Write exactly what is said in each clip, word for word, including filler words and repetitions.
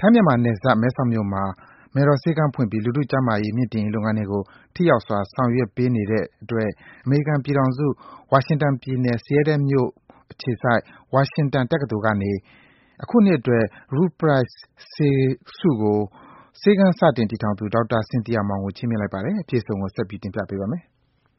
ထိုင်းမြန်မာနယ်စပ် မဲဆောက်မြို့မှာ မယ်တော်ဆေးခန်းဖွင့်ပြီး လူထုကျန်းမာရေးမြှင့်တင်ရေးလုပ်ငန်းတွေကို ထိရောက်စွာ ဆောင်ရွက်ပေးနေတဲ့အတွက် အမေရိကန်ပြည်ထောင်စု၊ ဝါရှင်တန်ပြည်နယ်၊ Seattle မြို့အခြေစိုက် ဝါရှင်တန်တက္ကသိုလ်ကနေ အခုနှစ်အတွက် Ruth Price ဆုကို ဆေးခန်းစတင်တည်ထောင်သူ ဒေါက်တာ Cynthia Mong ကို ချီးမြှင့်လိုက်ပါတယ်။ အပြည့်အစုံကို ဆက်ပြီး တင်ပြပေးပါမယ်။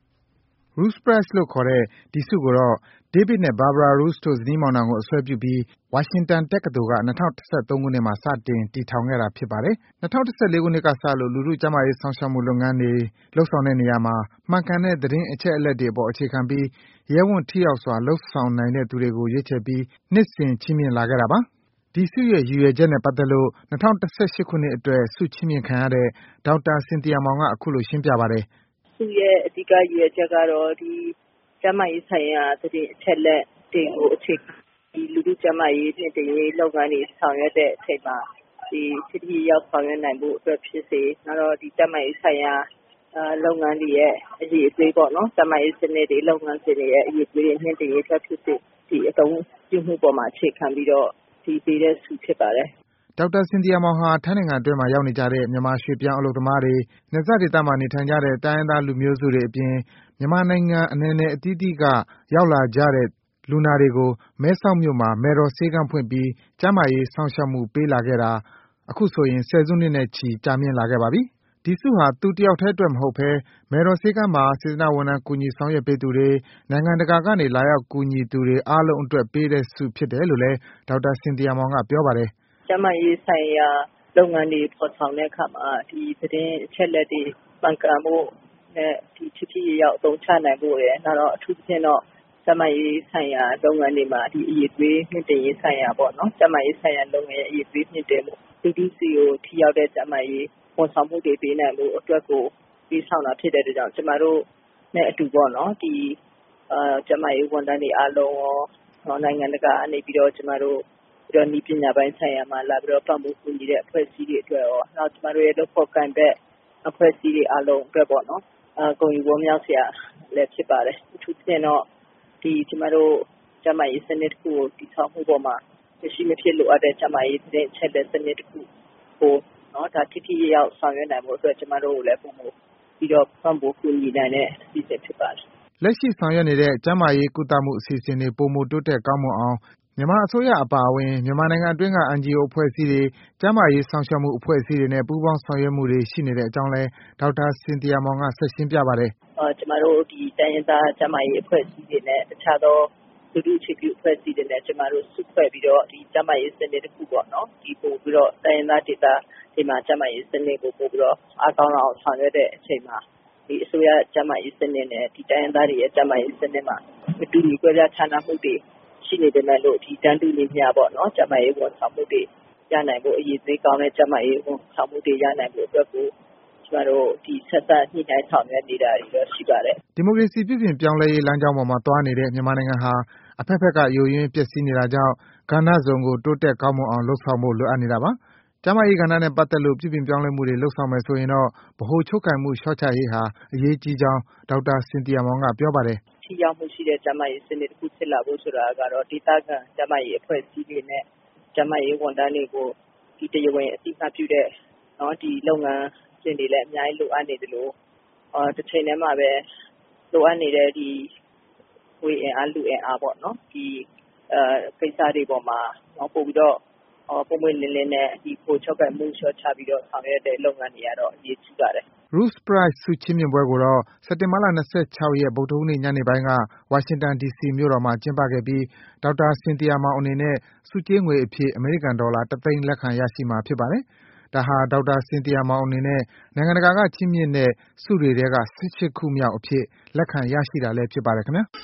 Ruth Prize လို့ခေါ်တဲ့ ဒီဆုကိုတော့ David နဲ့ Barbara Ruth တို့ ဇနီးမောင်နှံကို အစွဲပြုပြီး ဝါရှင်တန်တက္ကသိုလ်က ၂၀၁၃ ခုနှစ်မှာ စတင် တည်ထောင်ခဲ့တာ ဖြစ်ပါတယ်။ ၂၀၁၄ ခုနှစ်ကစလို့ လူထုကျန်းမာရေးစောင့်ရှောက်မှုလုပ်ငန်းတွေ လုပ်ဆောင်တဲ့နေရာမှာ မှန်ကန်တဲ့ သတင်းအချက်အလက်တွေအပေါ် အခြေခံပြီး ရဲဝံ့ ထိရောက်စွာ လုပ်ဆောင်နိုင်တဲ့သူတွေကို ရွေးချယ်ပြီး နှစ်စဉ် ချီးမြှင့်လာခဲ့တာပါ။ ဒီဆုရဲ့ ရည်ရွယ်ချက်နဲ့ပတ်သက်လို့ ၂၀၁၈ ခုနှစ်အတွက် ဆုချီးမြှင့်ခံရတဲ့ ဒေါက်တာ Cynthia Mong က အခုလို ရှင်းပြပါတယ်။ “ဆုရဲ့အဓိကရည်ရွယ်ချက်ကတော့ ကျန်းမာရေးဆိုင်ရာသတင်းအချက်အလက်တွေကို အခြေခံပြီး လူထုကျန်းမာရေးမြှင့်တင်ရေးလုပ်ငန်းတွေဆောင်ရွက်တဲ့အချိန်မှာ ထိထိရောက်ရောက်ဆောင်ရွက်နိုင်ဖို့အတွက်ဖြစ်စေ၊ နောက်တော့ ကျန်းမာရေးဆိုင်ရာလုပ်ငန်းတွေရဲ့အရည်အသွေးပေါ့နော်၊ ကျန်းမာရေးစနစ်တွေ၊ လုပ်ငန်းစဉ်တွေရဲ့အရည်အသွေးတွေမြှင့်တင်ရေးအတွက်ဖြစ်စေ အသုံးပြုမှုပေါ်မှာအခြေခံပြီးတော့ ပေးတဲ့ဆုဖြစ်ပါတယ်။ ” ဒေါက်တာ Cynthia Mong ဟာ ထိုင်းနိုင်ငံအတွင်းမှာရောက်နေကြတဲ့ မြန်မာရွှေ့ပြောင်းအလုပ်သမားတွေ၊ နယ်စပ်ဒေသမှာနေထိုင်ကြတဲ့ တိုင်းရင်းသားလူမျိုးစုတွေအပြင် မြန်မာနိုင်ငံအနယ်နယ်အသီးသီးက ရောက်လာကြတဲ့ လူနာတွေကို မဲဆောက်မြို့မှာ မယ်တော်ဆေးခန်းဖွင့်ပြီး ကျန်းမာရေးစောင့်ရှောက်မှုပေးလာခဲ့တာ အခုဆိုရင် ဆယ်စုနှစ်နဲ့ချီ ကြာမြင့်လာခဲ့ပါပြီ။ ဒီဆုဟာ သူတယောက်ထဲအတွက်မဟုတ်ဘဲ မယ်တော်ဆေးခန်းမှာ စေတနာ့ဝန်ထမ်း ကူညီဆောင်ရွက်ပေးသူတွေ၊ နိုင်ငံတကာကနေ လာရောက်ကူညီသူတွေအားလုံးအတွက် ပေးတဲ့ဆုဖြစ်တယ်လို့လည်း ဒေါက်တာ Cynthia Mong က ပြောပါတယ်။ “ကျန်းမာရေးဆိုင်ရာလုပ်ငန်းတွေဖော်ဆောင်တဲ့အခါမှာ ဒီသတင်းအချက်အလက်တွေမှန်ကန်ဖို့နဲ့ ထိထိရောက်ရောက်အသုံးချနိုင်ဖို့ရယ်၊ နောက်တော့ အထူးသဖြင့်တော့ ကျန်းမာရေးဆိုင်ရာလုပ်ငန်းတွေမှာ အရည်အသွေးမြှင့်တင်ရေးဆိုင်ရာပေါ့နော်၊ ကျန်းမာရေးဆိုင်ရာလုပ်ငန်းရဲ့အရည်အသွေးမြှင့်တင်ဖို့၊ လူထုဆီကို ထိရောက်တဲ့ကျန်းမာရေးဝန်ဆောင်မှုတွေပေးနိုင်ဖို့အတွက်ကို ပေးဆောင်တာဖြစ်တဲ့အတွက်ကြောင့် ကျမတို့နဲ့အတူပေါ့နော်၊ ဒီကျန်းမာရေးဝန်ထမ်းတွေအားလုံးရော နိုင်ငံတကာကနေပြီးတော့ ကျမတို့ နည်းပညာပိုင်းဆိုင်ရာမှာလာပြီးတော့ပံ့ပိုးကူညီတဲ့အဖွဲ့အစည်းတွေအတွက်ရော နောက် ကျမတို့ရဲ့လုပ်ဖော်ကိုင်ဖက်အဖွဲ့အစည်းတွေအားလုံးအတွက်ပေါ့နော် ဂုဏ်ယူဝမ်းမြောက်စရာလည်းဖြစ်ပါတယ်။ အထူးသဖြင့်တော့ ကျမတို့ကျန်းမာရေးစနစ်တခုကိုတည်ဆောက်မှုပေါ်မှာ မရှိမဖြစ်လိုအပ်တဲ့ကျန်းမာရေးသတင်းအချက်အလက်စနစ်တခုကို ထိထိရောက်ရောက်ဆောင်ရွက်နိုင်ဖို့အတွက် ကျမတို့ကိုလည်း ပိုမိုပြီးတော့ပံ့ပိုးကူညီနိုင်တဲ့အစီအစဉ်ဖြစ်ပါတယ်။ ” လက်ရှိဆောင်ရွက်နေတဲ့ ကျန်းမာရေးကုသမှုအစီအစဉ်တွေ ပိုမိုတိုးတက်ကောင်းမွန်အောင် မြန်မာအစိုးရအပါအဝင် မြန်မာနိုင်ငံအတွင်းက အန်ဂျီအိုအဖွဲ့အစည်းတွေ၊ ကျန်းမာရေးစောင့်ရှောက်မှုအဖွဲ့အစည်းတွေနဲ့ ပူးပေါင်းဆောင်ရွက်မှုတွေရှိနေတဲ့အကြောင်းလည်း ဒေါက်တာ Cynthia Mong က ဆက်ရှင်းပြပါတယ်။ “ကျမတို့ တိုင်းရင်းသားကျန်းမာရေးအဖွဲ့အစည်းတွေနဲ့ တခြားသောလူထုအခြေပြုအဖွဲ့အစည်းတွေနဲ့ ကျမတို့စုဖွဲ့ပြီးတော့ ကျန်းမာရေးစနစ်တခုပေါ့နော်၊ ပိုပြီးတော့ တိုင်းရင်းသားဒေသတွေမှာ ကျန်းမာရေးစနစ်ကိုပိုပြီးတော့ အားကောင်းလာအောင်ဆောင်ရွက်တဲ့အချိန်မှာ အစိုးရကျန်းမာရေးစနစ်နဲ့ တိုင်းရင်းသားတွေရဲ့ကျန်းမာရေးစနစ်မှာ မတူညီကွဲပြားခြားနားမှုတွေရှိနေပေမဲ့လို့ တန်းတူညီမျှပေါ့နော် ကျန်းမာရေးဝန်ဆောင်မှုတွေရနိုင်ဖို့ အရည်အသွေးကောင်းတဲ့ကျန်းမာရေးဝန်ဆောင်မှုတွေရနိုင်ဖို့အတွက်ကို ကျမတို့ ဆက်စပ်ညှိနှိုင်းဆောင်ရွက်နေတာတွေတော့ရှိပါတယ်။ ” ဒီမိုကရေစီပြုပြင်ပြောင်းလဲရေးလမ်းကြောင်းပေါ်မှာသွားနေတဲ့ မြန်မာနိုင်ငံဟာ အဘက်ဘက်က ယိုယွင်းပျက်စီးနေတာကြောင့် ကဏ္ဍစုံကို တိုးတက်ကောင်းမွန်အောင်လုပ်ဆောင်ဖို့ လိုအပ်နေတာပါ။ ကျန်းမာရေးကဏ္ဍနဲ့ပတ်သက်လို့ ပြုပြင်ပြောင်းလဲမှုတွေလုပ်ဆောင်မယ်ဆိုရင်တော့ ဗဟိုချုပ်ကိုင်မှုလျော့ချရေးဟာ အရေးကြီးကြောင်း ဒေါက်တာ Cynthia Mong က ပြောပါတယ်။ “ထိရောက်မှုရှိတဲ့ကျန်းမာရေးစနစ်တခုဖြစ်လာဖို့ဆိုတာကတော့ ဒေသခံကျန်းမာရေးအဖွဲ့အစည်းတွေနဲ့ ကျန်းမာရေးဝန်ထမ်းတွေကို တရားဝင်အသိအမှတ်ပြုတဲ့လုပ်ငန်းစဉ်တွေလည်းအများကြီးလိုအပ်နေသလို တချိန်တည်းမှာပဲ လိုအပ်နေတဲ့ငွေအင်အားလူအင်အားပေါ့နော် ဒီကိစ္စတွေပေါ်မှာပိုပြီးတော့ ပွင့်ပွင့်လင်းလင်းနဲ့ ဗဟိုချုပ်ကိုင်မှုလျော့ချပြီးတော့ဆောင်ရွက်တဲ့လုပ်ငန်းတွေကတော့ အရေးကြီးပါတယ်။ ” Ruth Prize ဆုချီးမြှင့်ပွဲကိုတော့ စက်တင်ဘာလ ၂၆ ရက်၊ ဗုဒ္ဓဟူးနေ့ ညနေပိုင်းက ဝါရှင်တန် ဒီစီမြို့တော်မှာ ကျင်းပခဲ့ပြီး ဒေါက်တာ Cynthia Mong အနေနဲ့ ဆုကြေးငွေအဖြစ် အမေရိကန်ဒေါ်လာ တသိန်း လက်ခံရရှိမှာဖြစ်ပါတယ်။ ဒါဟာ ဒေါက်တာ Cynthia Mong အနေနဲ့ နိုင်ငံတကာကချီးမြှင့်တဲ့ ဆုတွေထဲက ၁၈ ခုမြောက်အဖြစ် လက်ခံရရှိတာလည်း ဖြစ်ပါတယ်ခင်ဗျား။